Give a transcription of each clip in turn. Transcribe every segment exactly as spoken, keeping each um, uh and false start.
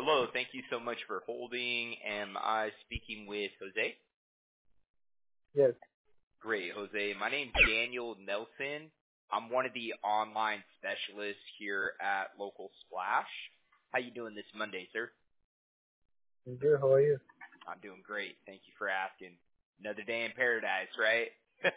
Hello. Thank you so much for holding. Am I speaking with Jose? Yes. Great, Jose. My name's Daniel Nelson. I'm one of the online specialists here at Local Splash. How you doing this Monday, sir? I'm good. How are you? I'm doing great. Thank you for asking. Another day in paradise, right?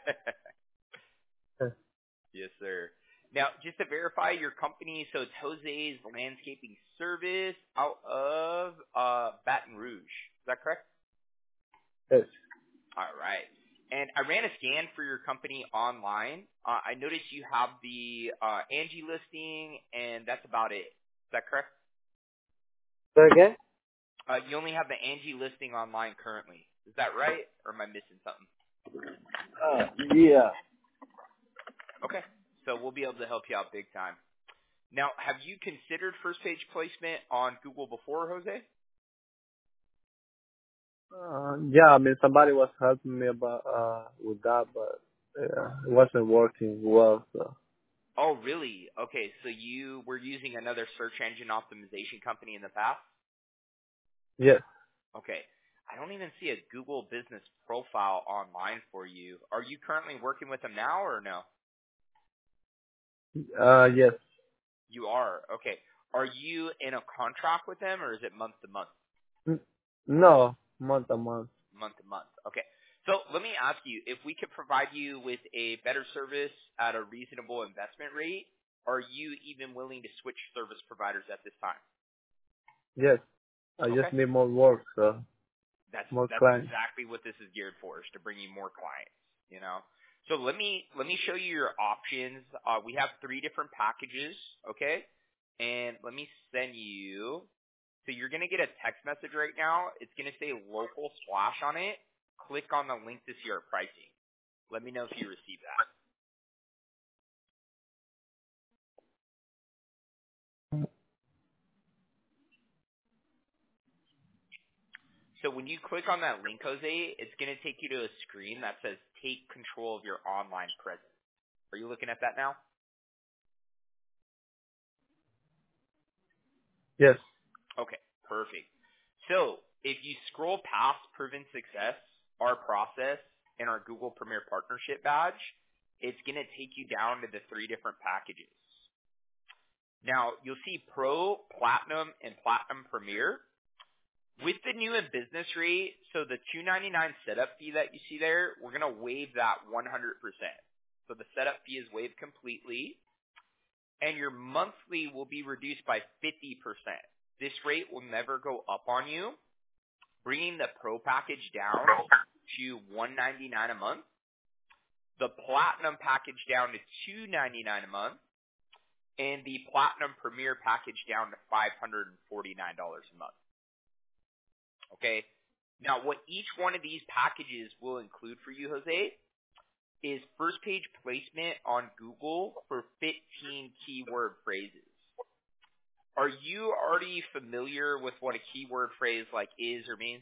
Yes. Yes, sir. Now, just to verify your company, so it's Jose's Landscaping Service out of uh, Baton Rouge. Is that correct? Yes. All right. And I ran a scan for your company online. Uh, I noticed you have the uh, Angie listing, and that's about it. Is that correct? Say again? Uh, you only have the Angie listing online currently. Is that right, or am I missing something? Uh, yeah. Okay. So we'll be able to help you out big time. Now, have you considered first page placement on Google before, Jose? Uh, yeah, I mean, somebody was helping me about, uh, with that, but, yeah, it wasn't working well, so. Oh, really? Okay, so you were using another search engine optimization company in the past? Yes. Okay. I don't even see a Google business profile online for you. Are you currently working with them now or no? Uh, yes. You are. Okay. Are you in a contract with them or is it month to month? N- No, month a month. Month to month. Okay. So let me ask you, if we could provide you with a better service at a reasonable investment rate, are you even willing to switch service providers at this time? Yes. I Okay. just need more work, so, That's more that's clients. exactly what this is geared for, is to bring you more clients, you know. So let me let me show you your options. Uh, we have three different packages, okay? And let me send you. So you're gonna get a text message right now. It's gonna say local splash on it. Click on the link to see our pricing. Let me know if you receive that. So when you click on that link, Jose, it's gonna take you to a screen that says take control of your online presence. Are you looking at that now? Yes. Okay, perfect. So if you scroll past Proven Success, our process, and our Google Premier Partnership badge, it's going to take you down to the three different packages. Now, you'll see Pro, Platinum, and Platinum Premier. With the new and business rate, so the two ninety-nine setup fee that you see there, we're going to waive that one hundred percent. So the setup fee is waived completely, and your monthly will be reduced by fifty percent. This rate will never go up on you, bringing the Pro package down to one ninety-nine a month, the Platinum package down to two ninety-nine a month, and the Platinum Premier package down to five hundred forty-nine dollars a month. Okay? Now, what each one of these packages will include for you, Jose, is first page placement on Google for fifteen keyword phrases. Are you already familiar with what a keyword phrase like is or means?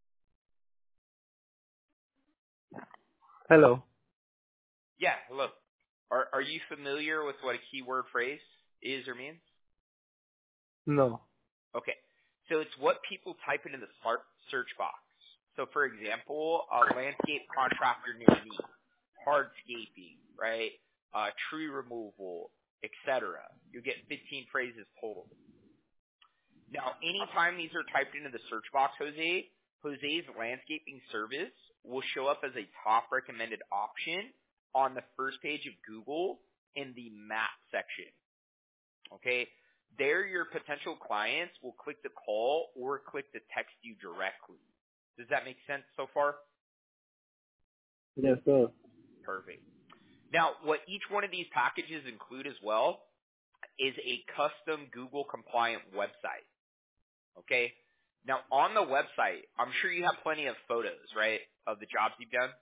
Hello. Yeah, hello. Are are you familiar with what a keyword phrase is or means? No. Okay. So it's what people type into the smart search box. So for example, a landscape contractor near me, hardscaping, right? Uh, tree removal, et cetera. You get fifteen phrases total. Now, anytime these are typed into the search box, Jose, Jose's landscaping service will show up as a top recommended option on the first page of Google in the map section. Okay? There, your potential clients will click to call or click to text you directly. Does that make sense so far? Yes, sir. Perfect. Now, what each one of these packages include as well is a custom Google compliant website. Okay? Now, on the website, I'm sure you have plenty of photos, right, of the jobs you've done?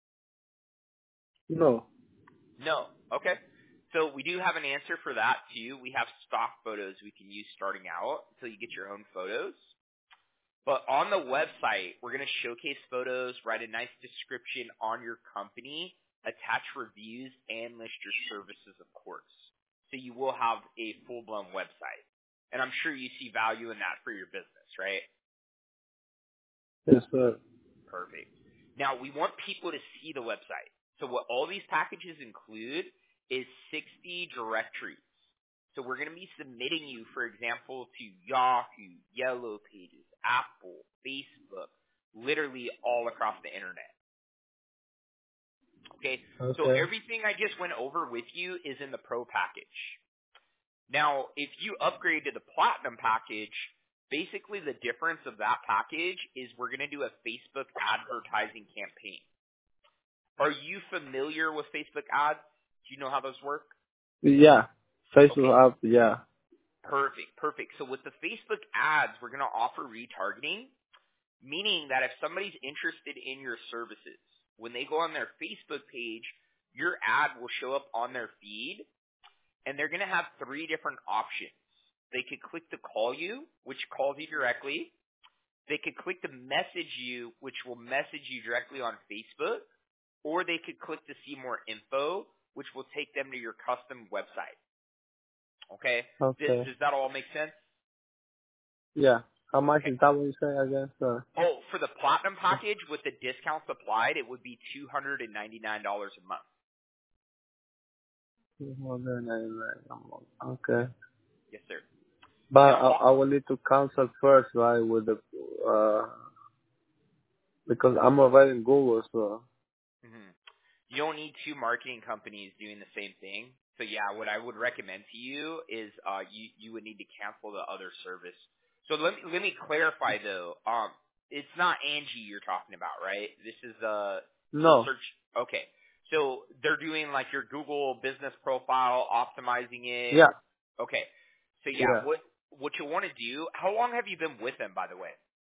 No. No. Okay. So we do have an answer for that, too. We have stock photos we can use starting out until you get your own photos. But on the website, we're going to showcase photos, write a nice description on your company, attach reviews, and list your services, of course. So you will have a full-blown website. And I'm sure you see value in that for your business, right? Yes, sir. Perfect. Now, we want people to see the website. So what all these packages include is sixty directories. So we're going to be submitting you, for example, to Yahoo, Yellow Pages, Apple, Facebook, literally all across the internet. Okay? Okay. So everything I just went over with you is in the Pro package. Now, if you upgrade to the Platinum package, basically the difference of that package is we're going to do a Facebook advertising campaign. Are you familiar with Facebook ads? Do you know how those work? Yeah. Facebook Okay. app, yeah. Perfect, perfect. So with the Facebook ads, we're going to offer retargeting, meaning that if somebody's interested in your services, when they go on their Facebook page, your ad will show up on their feed, and they're going to have three different options. They could click to call you, which calls you directly. They could click to message you, which will message you directly on Facebook, or they could click to see more info, which will take them to your custom website. Okay? Okay. Does, does that all make sense? Yeah. How much Okay. is that what you say again, sir? Oh, for the Platinum package with the discounts applied, it would be two hundred ninety-nine dollars a month. two hundred ninety-nine a month. Okay. Yes, sir. But Now, I, I will need to cancel first, right, with the, uh, because I'm already in Google, so. mhm. You don't need two marketing companies doing the same thing. So yeah, what I would recommend to you is uh, you you would need to cancel the other service. So let me let me clarify though. Um, it's not Angie you're talking about, right? This is uh No. search. Okay, so they're doing like your Google business profile, optimizing it. Yeah. Okay, so yeah, Yeah. what what you want to do? How long have you been with them, by the way?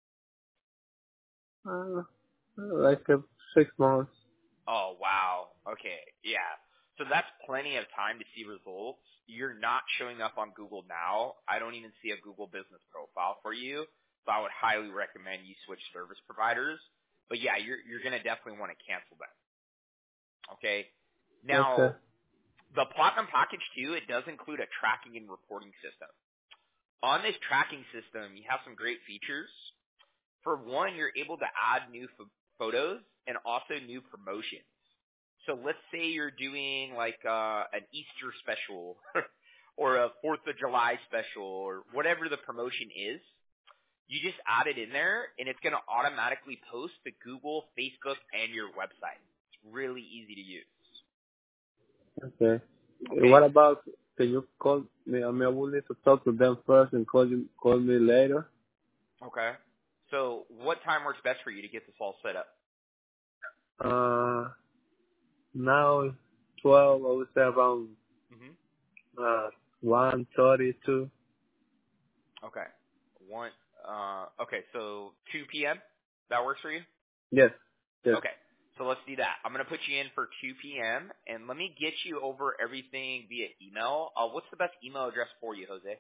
Uh, like uh, six months. Oh, wow. Okay. Yeah. So that's plenty of time to see results. You're not showing up on Google now. I don't even see a Google business profile for you. So I would highly recommend you switch service providers. But yeah, you're, you're going to definitely want to cancel them. Okay. Now, Okay. the Platinum package too, it does include a tracking and reporting system. On this tracking system, you have some great features. For one, you're able to add new ph- photos and also new promotions. So let's say you're doing like uh, an Easter special or a fourth of July special or whatever the promotion is. You just add it in there, and it's going to automatically post to Google, Facebook, and your website. It's really easy to use. Okay. Okay? What about, can you call me? I mean, I will need to talk to them first and call you, call me later. Okay. So what time works best for you to get this all set up? Uh, now it's twelve, I would say around, hmm uh, one thirty-two. Okay. One. Uh, okay, so two p.m. That works for you? Yes. Yes. Okay. So let's do that. I'm going to put you in for two p.m. and let me get you over everything via email. Uh, what's the best email address for you, Jose?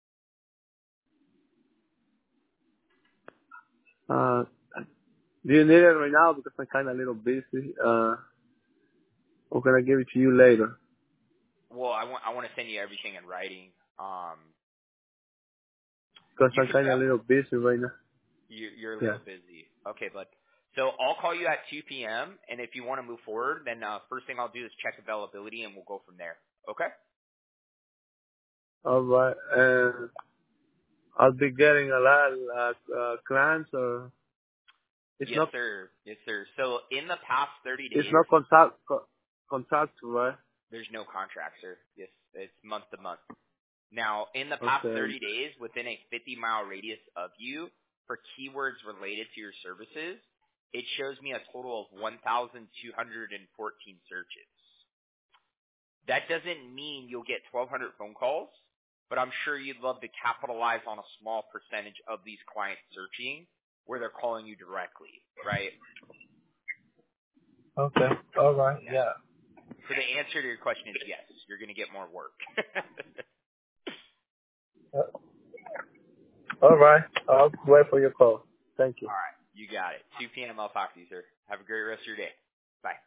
Uh, do you need it right now? Because I'm kind of a little busy. Uh, or can I give it to you later? Well, I want I want to send you everything in writing. Um, Because you I'm can kind of a definitely little busy right now. you, you're a Yeah. little busy. Okay, bud. So I'll call you at two p.m. and if you want to move forward, then uh, first thing I'll do is check availability and we'll go from there. Okay? All right. And I'll be getting a lot of uh, uh, clients or it's Yes, not, sir. Yes, sir. So in the past thirty it's days, not contact, co- contact, right? there's no contract, sir. Yes, it's month to month. Now, in the past Okay. thirty days, within a fifty-mile radius of you, for keywords related to your services, it shows me a total of one thousand two hundred fourteen searches. That doesn't mean you'll get twelve hundred phone calls, but I'm sure you'd love to capitalize on a small percentage of these clients searching where they're calling you directly, right? Okay. All right. Yeah. Yeah. So the answer to your question is yes, you're going to get more work. Uh, All right. I'll wait for your call. Thank you. All right. You got it. two p.m. I'll talk to you, sir. Have a great rest of your day. Bye.